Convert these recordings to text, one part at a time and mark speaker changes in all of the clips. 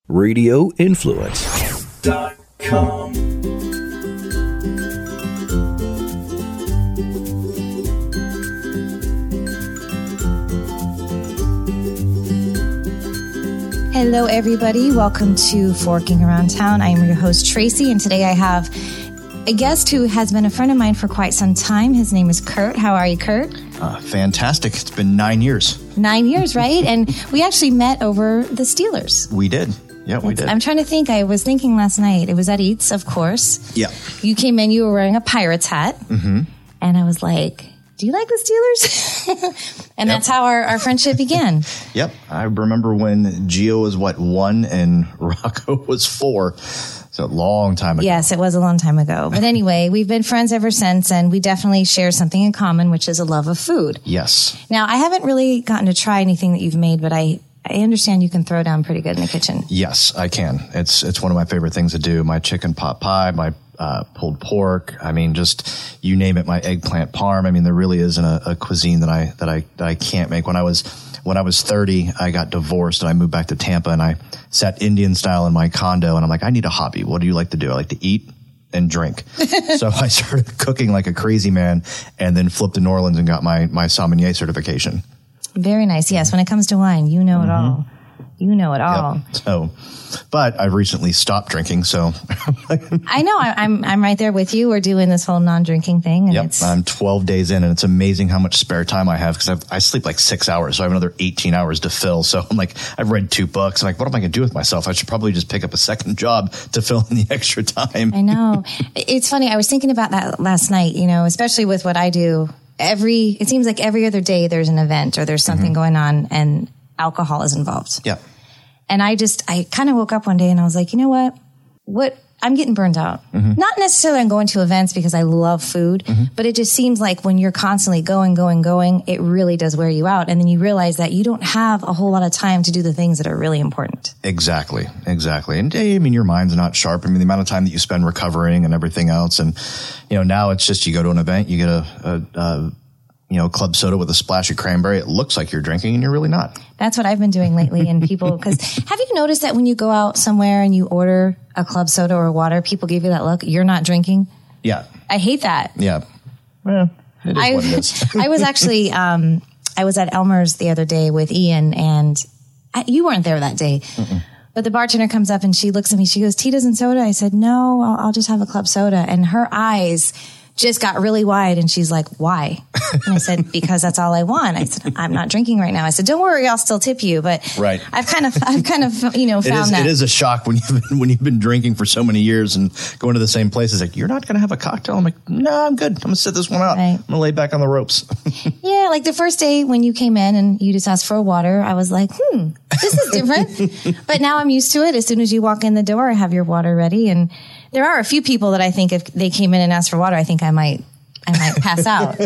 Speaker 1: RadioInfluence.com.
Speaker 2: Hello, everybody. Welcome to Forking Around Town. I am your host, Tracy, and today I have a guest who has been a friend of mine for quite some time. His name is Kurt. How are you, Kurt?
Speaker 3: Fantastic. It's been 9 years.
Speaker 2: 9 years, right? And we actually met over the Steelers.
Speaker 3: We did. Yeah, we did.
Speaker 2: I'm trying to think. I was thinking last night. It was at Eats, of course.
Speaker 3: Yeah.
Speaker 2: You came in. You were wearing a Pirates hat. Mm-hmm. And I was like, do you like the Steelers? And that's how our friendship began.
Speaker 3: Yep. I remember when Gio was, 1 and Rocco was 4. So a long time ago.
Speaker 2: Yes, it was a long time ago. But anyway, we've been friends ever since, and we definitely share something in common, which is a love of food.
Speaker 3: Yes.
Speaker 2: Now, I haven't really gotten to try anything that you've made, but I understand you can throw down pretty good in the kitchen.
Speaker 3: Yes, I can. It's one of my favorite things to do. My chicken pot pie, my pulled pork. I mean, just you name it. My eggplant parm. I mean, there really isn't a cuisine that I can't make. When I was 30, I got divorced and I moved back to Tampa and I sat Indian style in my condo and I'm like, I need a hobby. What do you like to do? I like to eat and drink. So I started cooking like a crazy man and then flipped to New Orleans and got my sommelier certification.
Speaker 2: Very nice. Yes. When it comes to wine, you know it all. You know it all.
Speaker 3: Yep. So, but I've recently stopped drinking. So
Speaker 2: I know I'm right there with you. We're doing this whole non-drinking thing. And
Speaker 3: I'm 12 days in and it's amazing how much spare time I have because I sleep like 6 hours. So I have another 18 hours to fill. So I'm like, I've read 2 books. I'm like, what am I going to do with myself? I should probably just pick up a second job to fill in the extra time.
Speaker 2: I know. It's funny. I was thinking about that last night, especially with what I do. It seems like every other day there's an event or there's something going on and alcohol is involved.
Speaker 3: Yeah.
Speaker 2: And I kind of woke up one day and I was like, you know what? I'm getting burned out. Mm-hmm. Not necessarily on going to events because I love food, but it just seems like when you're constantly going, it really does wear you out. And then you realize that you don't have a whole lot of time to do the things that are really important.
Speaker 3: Exactly. And I mean, your mind's not sharp. I mean, the amount of time that you spend recovering and everything else. And, now it's just, you go to an event, you get a club soda with a splash of cranberry. It looks like you're drinking and you're really not.
Speaker 2: That's what I've been doing lately. And people, because have you noticed that when you go out somewhere and you order a club soda or water, people give you that look, you're not drinking?
Speaker 3: Yeah.
Speaker 2: I hate that.
Speaker 3: Yeah. Well, it is what it is.
Speaker 2: I was actually, I was at Elmer's the other day with Ian and you weren't there that day. Mm-mm. But the bartender comes up and she looks at me. She goes, Tito's and soda? I said, no, I'll just have a club soda. And her eyes just got really wide and she's like, why? And I said, because that's all I want. I said, I'm not drinking right now. I said, don't worry, I'll still tip you. But
Speaker 3: right.
Speaker 2: I've kind of found that.
Speaker 3: It is a shock when you've been drinking for so many years and going to the same place. It's like, you're not going to have a cocktail? I'm like, no, I'm good. I'm going to sit this one out. Right. I'm going to lay back on the ropes.
Speaker 2: Yeah. Like the first day when you came in and you just asked for a water, I was like, this is different. But now I'm used to it. As soon as you walk in the door, I have your water ready. And there are a few people that I think if they came in and asked for water, I think I might pass out.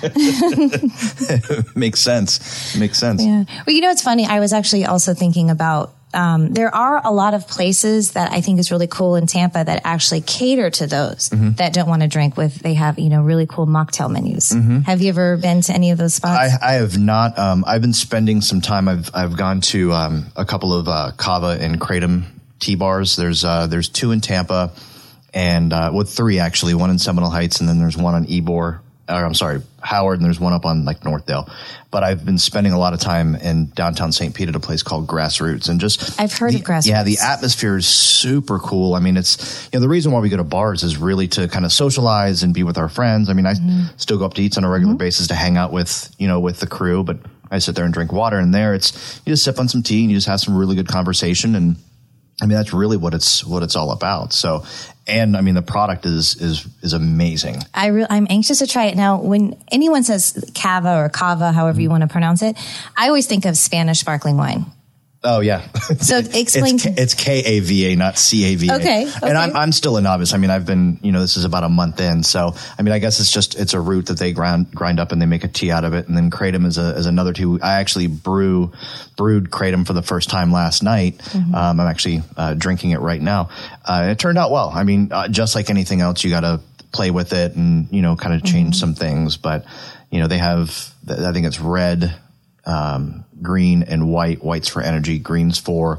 Speaker 3: Makes sense.
Speaker 2: Yeah. Well, it's funny. I was actually also thinking about, there are a lot of places that I think is really cool in Tampa that actually cater to those that don't want to drink they have, really cool mocktail menus. Mm-hmm. Have you ever been to any of those spots?
Speaker 3: I have not. I've been spending some time. I've gone to, a couple of, Cava and Kratom tea bars. There's 2 in Tampa. And, 3 actually, 1 in Seminole Heights and then there's 1 on Howard, and there's 1 up on like Northdale. But I've been spending a lot of time in downtown St. Pete at a place called Grassroots and
Speaker 2: I've heard of Grassroots.
Speaker 3: Yeah, the atmosphere is super cool. I mean, it's, the reason why we go to bars is really to kind of socialize and be with our friends. I mean, I still go up to Eats on a regular basis to hang out with the crew, but I sit there and drink water and there you just sip on some tea and you just have some really good conversation. And I mean, that's really what it's all about. So, and I mean, the product is amazing. I'm
Speaker 2: anxious to try it. Now, when anyone says Cava or Cava, however you want to pronounce it, I always think of Spanish sparkling wine.
Speaker 3: Oh, yeah.
Speaker 2: So explain.
Speaker 3: It's Kava, not Cava.
Speaker 2: Okay.
Speaker 3: And I'm still a novice. I mean, I've been, this is about a month in. So, I mean, I guess it's a root that they grind up and they make a tea out of it. And then Kratom is another tea. I actually brewed Kratom for the first time last night. Mm-hmm. I'm actually drinking it right now. It turned out well. I mean, just like anything else, you got to play with it and, kind of change some things. But, they have, I think it's red, green and white. White's for energy, green's for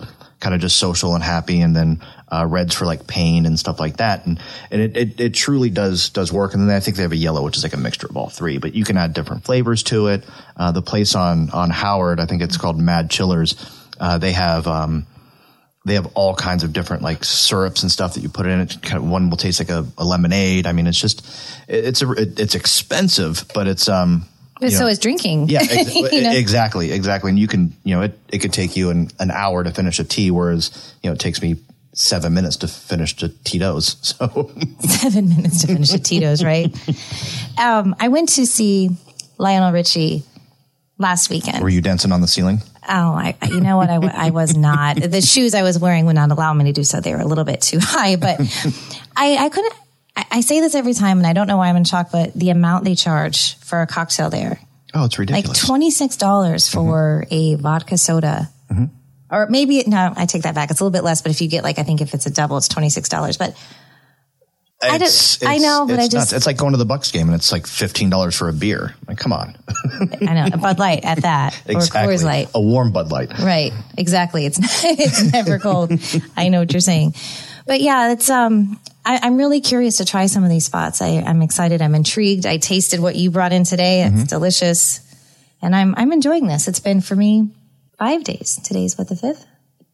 Speaker 3: kind of just social and happy, and then reds for like pain and stuff like that. And it truly does work. And then I think they have a yellow, which is like a mixture of all three, but you can add different flavors to it. The place on Howard, I think it's called Mad Chillers. They have all kinds of different like syrups and stuff that you put in it. Kind of one will taste like a lemonade. I mean, it's just, it's expensive, but it's,
Speaker 2: so is drinking.
Speaker 3: Yeah, exactly. And you can, it could take you an hour to finish a tea, whereas, it takes me 7 minutes to finish the Tito's. So
Speaker 2: 7 minutes to finish a Tito's, right? I went to see Lionel Richie last weekend.
Speaker 3: Were you dancing on the ceiling?
Speaker 2: Oh, you know what? I was not. The shoes I was wearing would not allow me to do so. They were a little bit too high, but I couldn't. I say this every time, and I don't know why I'm in shock, but the amount they charge for a cocktail there.
Speaker 3: Oh, it's ridiculous.
Speaker 2: Like $26 for a vodka soda. Mm-hmm. Or maybe, no, I take that back. It's a little bit less, but if you get I think if it's a double, it's $26. But I know, but
Speaker 3: it's like going to the Bucks game and it's like $15 for a beer. Like, come on.
Speaker 2: I know, a Bud Light at that.
Speaker 3: Exactly.
Speaker 2: Or a Coors Light.
Speaker 3: A warm Bud Light.
Speaker 2: Right. Exactly. It's never cold. I know what you're saying. But yeah, it's, I'm really curious to try some of these spots. I'm excited. I'm intrigued. I tasted what you brought in today. It's delicious. And I'm enjoying this. It's been for me 5 days. Today's what, the 5th?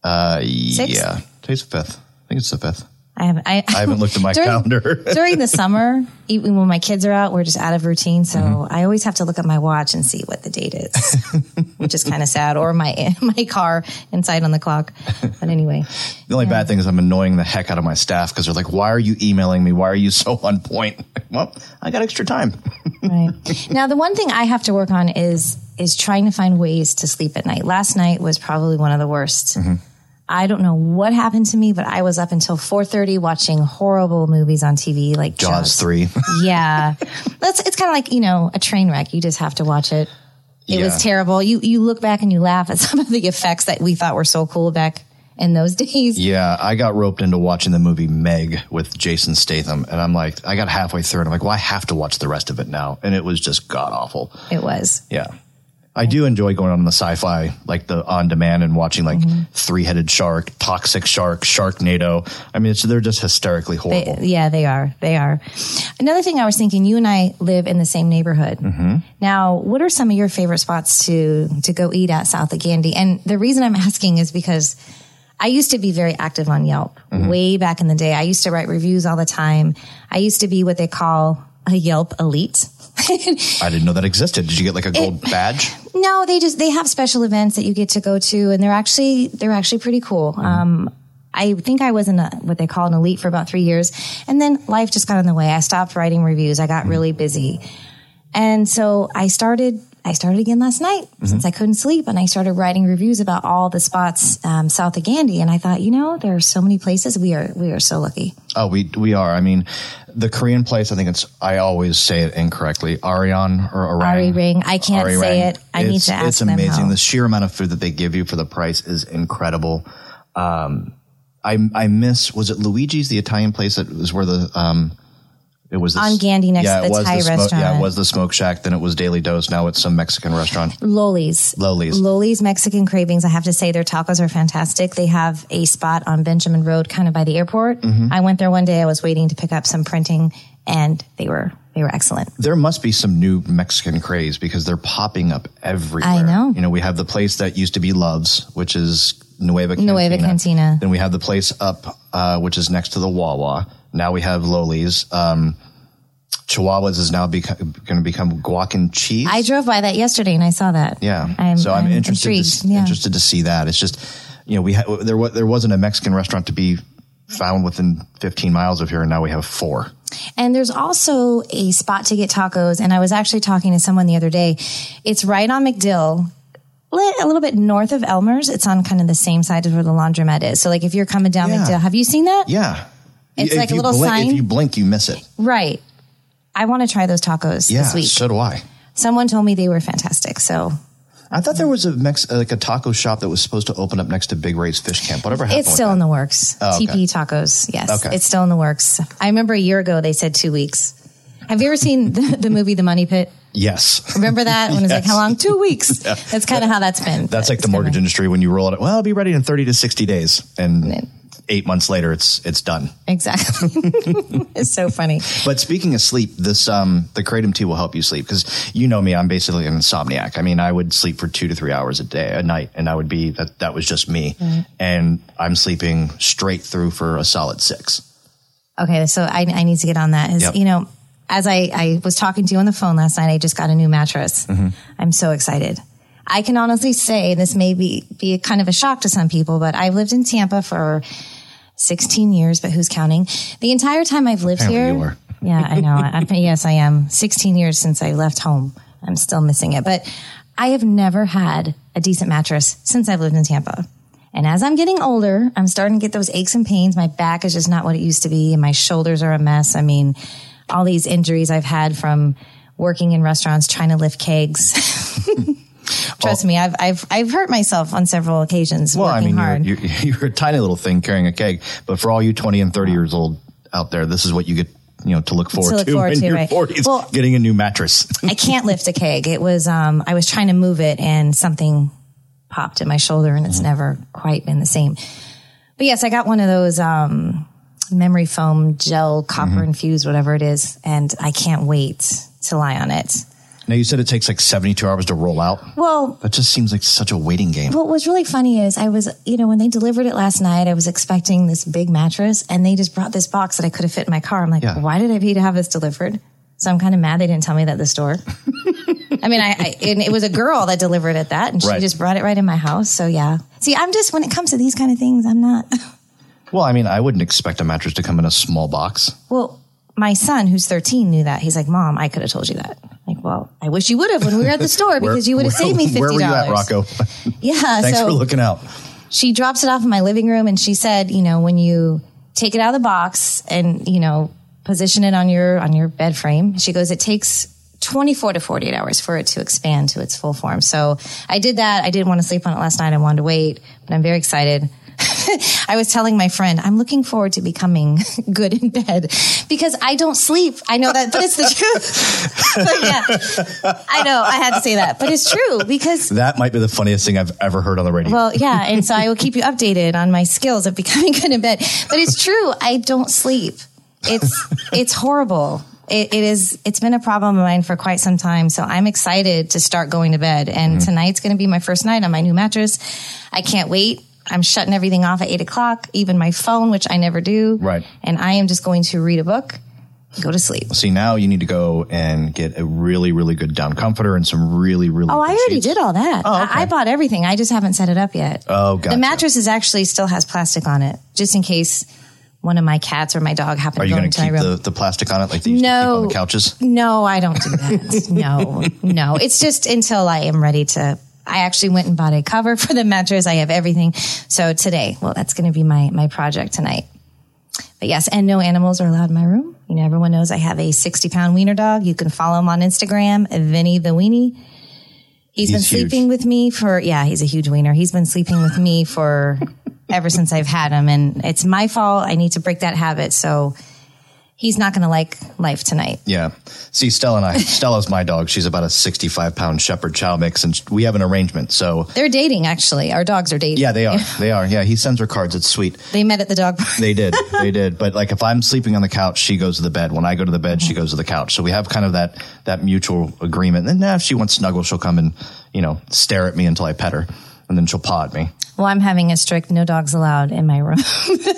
Speaker 2: 6th?
Speaker 3: Yeah. Today's the 5th. I think it's the 5th.
Speaker 2: I haven't
Speaker 3: looked at my calendar.
Speaker 2: During the summer, even when my kids are out, we're just out of routine. So I always have to look at my watch and see what the date is, which is kind of sad. Or my car inside on the clock. But anyway.
Speaker 3: The only bad thing is I'm annoying the heck out of my staff because they're like, why are you emailing me? Why are you so on point? Well, I got extra time.
Speaker 2: Right. Now, the one thing I have to work on is trying to find ways to sleep at night. Last night was probably one of the worst. I don't know what happened to me, but I was up until 4:30 watching horrible movies on TV, like
Speaker 3: Jaws 3.
Speaker 2: Yeah. It's kind of like, a train wreck. You just have to watch it. It was terrible. You look back and you laugh at some of the effects that we thought were so cool back in those days.
Speaker 3: Yeah. I got roped into watching the movie Meg with Jason Statham. And I'm like, I got halfway through and I'm like, well, I have to watch the rest of it now. And it was just god awful.
Speaker 2: It was.
Speaker 3: Yeah. I do enjoy going on the sci-fi, like the on demand and watching like three-headed shark, toxic shark, Sharknado. I mean, they're just hysterically horrible.
Speaker 2: They are. Another thing I was thinking, you and I live in the same neighborhood. Now, what are some of your favorite spots to go eat at south of Gandy? And the reason I'm asking is because I used to be very active on Yelp way back in the day. I used to write reviews all the time. I used to be what they call a Yelp elite.
Speaker 3: I didn't know that existed. Did you get like a gold badge?
Speaker 2: No, they have special events that you get to go to, and they're actually pretty cool. I think I was in what they call an elite for about 3 years, and then life just got in the way. I stopped writing reviews. I got really busy, and so I started again last night since I couldn't sleep, and I started writing reviews about all the spots south of Gandy. And I thought, there are so many places. We are so lucky.
Speaker 3: Oh, we are. I mean, the Korean place, I always say it incorrectly, Arian or Arang.
Speaker 2: Ari Ring. I can't
Speaker 3: Ari
Speaker 2: say
Speaker 3: Rang.
Speaker 2: it. I need to ask them.
Speaker 3: It's amazing. The sheer amount of food that they give you for the price is incredible. I miss, was it Luigi's, the Italian place that was where it was
Speaker 2: on Gandy next to the Thai restaurant.
Speaker 3: Yeah, it was the Smoke Shack. Then it was Daily Dose. Now it's some Mexican restaurant. Loli's Mexican Cravings. I have to say their tacos are fantastic. They have a spot on Benjamin Road, kind of by the airport.
Speaker 2: I went there one day. I was waiting to pick up some printing, and they were excellent.
Speaker 3: There must be some new Mexican craze because they're popping up everywhere.
Speaker 2: I know.
Speaker 3: We have the place that used to be Love's, which is Nueva
Speaker 2: Cantina.
Speaker 3: Then we have the place up, which is next to the Wawa. Now we have Loli's. Chihuahuas is now going to become guac and cheese.
Speaker 2: I drove by that yesterday and I saw that.
Speaker 3: Yeah. I'm interested to see that. It's just, there wasn't a Mexican restaurant to be found within 15 miles of here, and now we have 4.
Speaker 2: And there's also a spot to get tacos. And I was actually talking to someone the other day. It's right on McDill, a little bit north of Elmer's. It's on kind of the same side as where the laundromat is. So like if you're coming down McDill, have you seen that?
Speaker 3: Yeah.
Speaker 2: It's like a little sign.
Speaker 3: If you blink, you miss it.
Speaker 2: Right. I want to try those tacos this week.
Speaker 3: So do I.
Speaker 2: Someone told me they were fantastic. So
Speaker 3: I thought there was a taco shop that was supposed to open up next to Big Ray's Fish Camp. Whatever happened?
Speaker 2: It's still in the works. Oh, okay. TP Tacos. Yes. Okay. It's still in the works. I remember a year ago they said 2 weeks. Have you ever seen the movie The Money Pit?
Speaker 3: Yes.
Speaker 2: Remember that? When it's like, how long? 2 weeks. Yeah. That's kind of how that's been.
Speaker 3: That's like the mortgage industry when you roll it. Well, I'll be ready in 30 to 60 days. And 8 months later, it's done.
Speaker 2: Exactly. It's so funny.
Speaker 3: But speaking of sleep, this the Kratom tea will help you sleep because you know me, I'm basically an insomniac. I mean, I would sleep for 2 to 3 hours a night, and I would be that was just me. Mm-hmm. And I'm sleeping straight through for a solid 6.
Speaker 2: Okay, so I need to get on that. Yep. You know, as I was talking to you on the phone last night, I just got a new mattress. Mm-hmm. I'm so excited. I can honestly say this may be kind of a shock to some people, but I've lived in Tampa for 16 years, but who's counting? The entire time I've lived here. You are. Yeah, I know. Yes, I am. 16 years since I left home. I'm still missing it. But I have never had a decent mattress since I've lived in Tampa. And as I'm getting older, I'm starting to get those aches and pains. My back is just not what it used to be. And my shoulders are a mess. I mean, all these injuries I've had from working in restaurants, trying to lift kegs. Trust me, I've hurt myself on several occasions.
Speaker 3: Well,
Speaker 2: working hard.
Speaker 3: You're a tiny little thing carrying a keg, but for all you 20 and 30 years old out there, this is what you get, to look forward to in your 40s, well, getting a new mattress.
Speaker 2: I can't lift a keg. It was, I was trying to move it and something popped in my shoulder and it's never quite been the same. But yes, I got one of those, memory foam gel copper infused, whatever it is. And I can't wait to lie on it.
Speaker 3: Now, you said it takes like 72 hours to roll out.
Speaker 2: Well,
Speaker 3: that just seems like such a waiting game.
Speaker 2: What was really funny is I was, when they delivered it last night, I was expecting this big mattress and they just brought this box that I could have fit in my car. I'm like, why did I pay to have this delivered? So I'm kind of mad they didn't tell me that at the store. I mean, and it was a girl that delivered it and she just brought it right in my house. So yeah. See, I'm just, when it comes to these kind of things, I'm not.
Speaker 3: Well, I mean, I wouldn't expect a mattress to come in a small box.
Speaker 2: Well, my son, who's 13, knew that. He's like, Mom, I could have told you that. Like, well, I wish you would have when we were at the store because you would have saved me $50.
Speaker 3: Where were you at, Rocco?
Speaker 2: Yeah.
Speaker 3: Thanks for looking out.
Speaker 2: She drops it off in my living room and she said, when you take it out of the box and, position it on your bed frame, she goes, it takes 24 to 48 hours for it to expand to its full form. So I did that. I didn't want to sleep on it last night. I wanted to wait, but I'm very excited. I was telling my friend, I'm looking forward to becoming good in bed because I don't sleep. I know that, but it's the truth. But yeah, I know I had to say that, but it's true because
Speaker 3: that might be the funniest thing I've ever heard on the radio.
Speaker 2: Well, yeah. And so I will keep you updated on my skills of becoming good in bed, but it's true. I don't sleep. It's horrible. It's been a problem of mine for quite some time. So I'm excited to start going to bed and tonight's going to be my first night on my new mattress. I can't wait. I'm shutting everything off at 8:00, even my phone, which I never do.
Speaker 3: Right.
Speaker 2: And I am just going to read a book, go to sleep.
Speaker 3: See, now you need to go and get a really, really good down comforter and some really, really
Speaker 2: good
Speaker 3: I
Speaker 2: already
Speaker 3: sheets.
Speaker 2: Did all that. Oh, okay. I bought everything. I just haven't set it up yet.
Speaker 3: Oh, gotcha.
Speaker 2: The mattress actually still has plastic on it, just in case one of my cats or my dog happen to go into my room. Are you going to
Speaker 3: keep the plastic on it like they used to keep on the couches?
Speaker 2: No, I don't do that. No. It's just until I am ready to... I actually went and bought a cover for the mattress. I have everything. So today, that's going to be my project tonight. But yes, and no animals are allowed in my room. Everyone knows I have a 60-pound wiener dog. You can follow him on Instagram, Vinny the Weenie. He's been sleeping with me he's a huge wiener. He's been sleeping with me for ever since I've had him. And it's my fault. I need to break that habit. So he's not going to like life tonight.
Speaker 3: Yeah. See, Stella's my dog. She's about a 65-pound Shepherd Chow mix, and we have an arrangement. So
Speaker 2: they're dating, actually. Our dogs are dating.
Speaker 3: Yeah, they are. They are. Yeah, he sends her cards. It's sweet.
Speaker 2: They met at the dog park.
Speaker 3: They did. But like if I'm sleeping on the couch, she goes to the bed. When I go to the bed, she goes to the couch. So we have kind of that mutual agreement. And then if she wants snuggle, she'll come and, stare at me until I pet her. And then she'll paw at me.
Speaker 2: Well, I'm having a strict no dogs allowed in my room.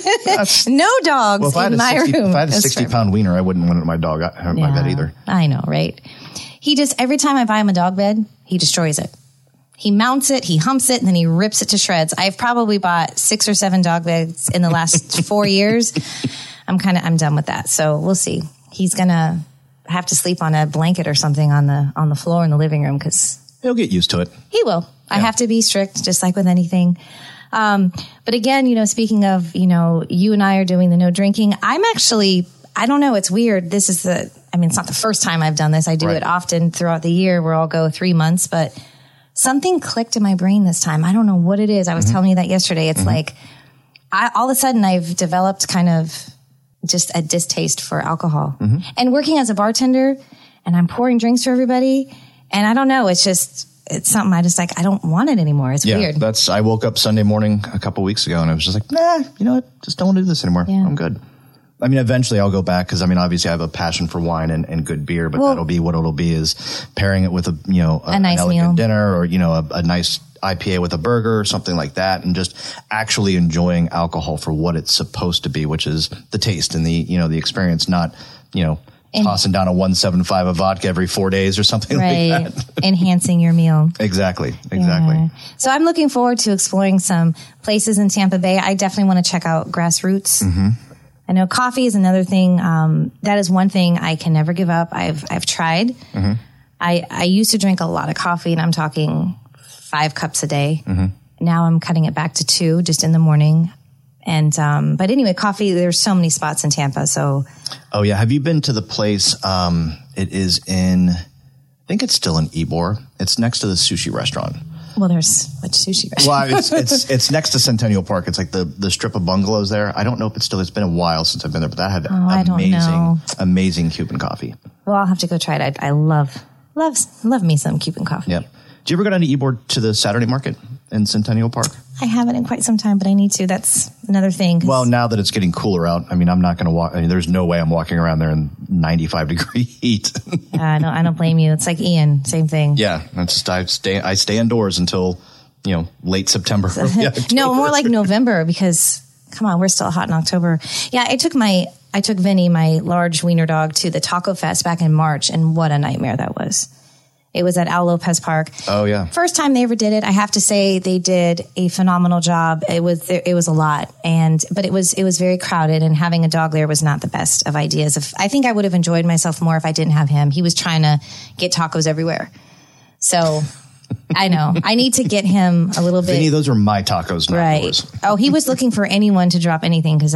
Speaker 2: No dogs in my room.
Speaker 3: If I had a 60-pound wiener, I wouldn't want it in my bed either.
Speaker 2: I know, right? Every time I buy him a dog bed, he destroys it. He mounts it, he humps it, and then he rips it to shreds. I've probably bought 6 or 7 dog beds in the last 4 years. I'm done with that. So we'll see. He's going to have to sleep on a blanket or something on the floor in the living room because
Speaker 3: he'll get used to it.
Speaker 2: He will. I have to be strict, just like with anything. But again, speaking of, you and I are doing the no drinking. I'm actually, I don't know, it's weird. It's not the first time I've done this. I do it often throughout the year where I'll go 3 months, but something clicked in my brain this time. I don't know what it is. I was telling you that yesterday. It's like, all of a sudden I've developed kind of just a distaste for alcohol. And working as a bartender, and I'm pouring drinks for everybody. And I don't know. It's something I just like, I don't want it anymore. It's weird.
Speaker 3: I woke up Sunday morning a couple weeks ago and I was just like, nah, you know what? Just don't want to do this anymore. Yeah. I'm good. I mean, eventually I'll go back because, I mean, obviously I have a passion for wine and good beer, but that'll be what it'll be, is pairing it with a nice an elegant meal. Dinner, or, a nice IPA with a burger or something like that, and just actually enjoying alcohol for what it's supposed to be, which is the taste and the experience, not, tossing down a 1.75 of vodka every 4 days or something like that.
Speaker 2: Enhancing your meal.
Speaker 3: Exactly. Yeah.
Speaker 2: So I'm looking forward to exploring some places in Tampa Bay. I definitely want to check out Grassroots. Mm-hmm. I know coffee is another thing. That is one thing I can never give up. I've tried. Mm-hmm. I used to drink a lot of coffee, and I'm talking 5 cups a day. Mm-hmm. Now I'm cutting it back to 2 just in the morning. And but anyway, coffee, there's so many spots in Tampa. So
Speaker 3: oh yeah, have you been to the place? It is in, I think it's still in Ybor. It's next to the sushi restaurant.
Speaker 2: Well, there's which sushi restaurant?
Speaker 3: Well, it's next to Centennial Park. It's like the strip of bungalows there. I don't know if it's still. It's been a while since I've been there, but that had amazing Cuban coffee.
Speaker 2: Well, I'll have to go try it. I love me some Cuban coffee.
Speaker 3: Yep. Do you ever go down to Ybor to the Saturday market in Centennial Park?
Speaker 2: I haven't in quite some time, but I need to. That's another thing.
Speaker 3: Well, now that it's getting cooler out, I mean, I'm not going to walk. I mean, there's no way I'm walking around there in 95-degree heat.
Speaker 2: I don't blame you. It's like Ian, same thing.
Speaker 3: Yeah, I stay indoors until late September.
Speaker 2: No, more like November, because come on, we're still hot in October. Yeah, I took Vinny, my large wiener dog, to the Taco Fest back in March, and what a nightmare that was. It was at Al Lopez Park.
Speaker 3: Oh yeah.
Speaker 2: First time they ever did it. I have to say they did a phenomenal job. It was a lot, but it was very crowded, and having a dog there was not the best of ideas. I think I would have enjoyed myself more if I didn't have him. He was trying to get tacos everywhere. So I know I need to get him a little bit.
Speaker 3: Vinny, those are my tacos, not yours.
Speaker 2: Oh, he was looking for anyone to drop anything, because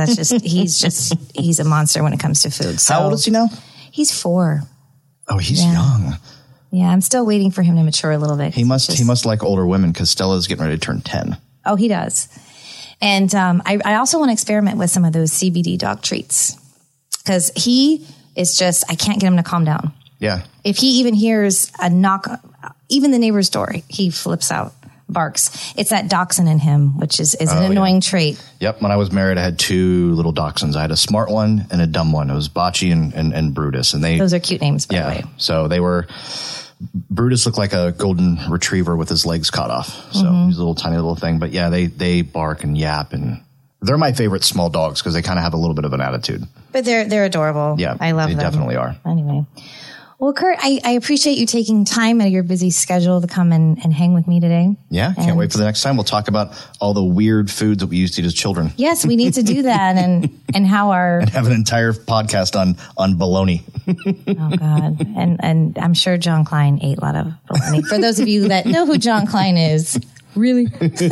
Speaker 2: he's a monster when it comes to food. So,
Speaker 3: how old is he now?
Speaker 2: He's 4.
Speaker 3: Oh, he's young.
Speaker 2: Yeah, I'm still waiting for him to mature a little bit.
Speaker 3: He must like older women, because Stella's getting ready to turn 10.
Speaker 2: Oh, he does. And I also want to experiment with some of those CBD dog treats, because he is I can't get him to calm down.
Speaker 3: Yeah.
Speaker 2: If he even hears a knock, even the neighbor's door, he flips out, barks. It's that dachshund in him, which is an annoying trait.
Speaker 3: Yep. When I was married, I had 2 little dachshunds. I had a smart one and a dumb one. It was Bocce and Brutus. And those
Speaker 2: are cute names, by the way.
Speaker 3: So they were... Brutus looked like a golden retriever with his legs cut off. So he's a little tiny little thing. But yeah, they bark and yap, and they're my favorite small dogs because they kind of have a little bit of an attitude.
Speaker 2: But they're adorable.
Speaker 3: Yeah,
Speaker 2: I love them.
Speaker 3: They definitely are.
Speaker 2: Anyway. Well, Kurt, I appreciate you taking time out of your busy schedule to come and hang with me today.
Speaker 3: Yeah, can't wait for the next time. We'll talk about all the weird foods that we used to eat as children.
Speaker 2: Yes, we need to do that, and how
Speaker 3: and have an entire podcast on bologna.
Speaker 2: Oh God, and I'm sure John Klein ate a lot of bologna. For those of you that know who John Klein is. Really?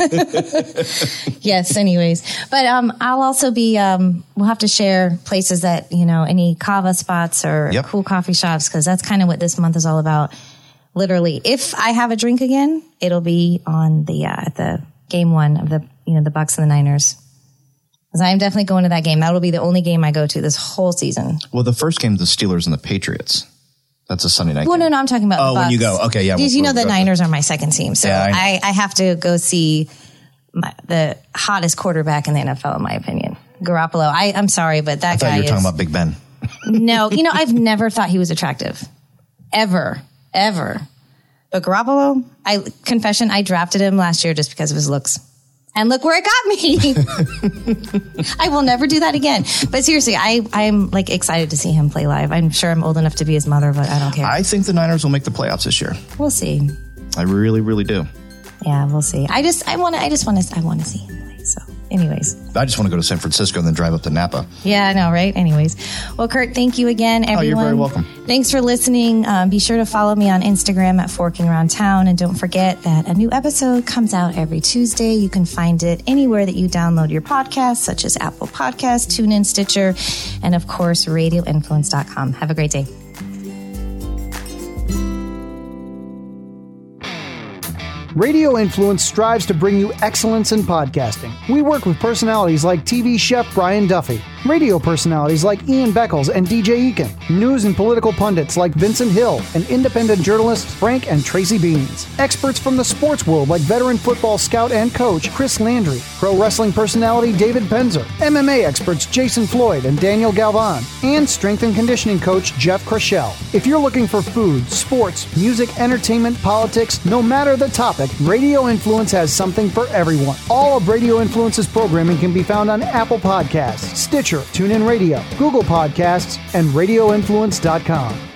Speaker 2: Yes, anyways. But I'll also be, we'll have to share places that, any kava spots or cool coffee shops, because that's kind of what this month is all about. Literally, if I have a drink again, it'll be on at the game 1 of the Bucks and the Niners. Because I'm definitely going to that game. That'll be the only game I go to this whole season.
Speaker 3: Well, the first game is the Steelers and the Patriots. That's a Sunday night game.
Speaker 2: No, I'm talking about the Bucks.
Speaker 3: When you go. Okay, yeah.
Speaker 2: Because the Niners are my second team. So yeah, I have to go see the hottest quarterback in the NFL, in my opinion. Garoppolo. I'm sorry, but that guy is... I thought you were talking
Speaker 3: about Big Ben.
Speaker 2: No, I've never thought he was attractive. Ever. But Garoppolo, confession, I drafted him last year just because of his looks. And look where it got me. I will never do that again. But seriously, I'm excited to see him play live. I'm sure I'm old enough to be his mother, but I don't care.
Speaker 3: I think the Niners will make the playoffs this year.
Speaker 2: We'll see.
Speaker 3: I really, really do.
Speaker 2: Yeah, we'll see. I want to see him play. So anyways.
Speaker 3: I just want to go to San Francisco and then drive up to Napa.
Speaker 2: Yeah, I know, right? Anyways. Well, Kurt, thank you again, everyone. Oh,
Speaker 3: you're very welcome.
Speaker 2: Thanks for listening. Be sure to follow me on Instagram at Forking Around Town. And don't forget that a new episode comes out every Tuesday. You can find it anywhere that you download your podcasts, such as Apple Podcasts, TuneIn, Stitcher, and of course, radioinfluence.com. Have a great day.
Speaker 1: Radio Influence strives to bring you excellence in podcasting. We work with personalities like TV chef Brian Duffy, Radio personalities like Ian Beckles and DJ Eakin. News and political pundits like Vincent Hill and independent journalists Frank and Tracy Beans. Experts from the sports world like veteran football scout and coach Chris Landry. Pro wrestling personality David Penzer. MMA experts Jason Floyd and Daniel Galvan. And strength and conditioning coach Jeff Krishel. If you're looking for food, sports, music, entertainment, politics, no matter the topic, Radio Influence has something for everyone. All of Radio Influence's programming can be found on Apple Podcasts, Stitcher, TuneIn Radio, Google Podcasts, and RadioInfluence.com.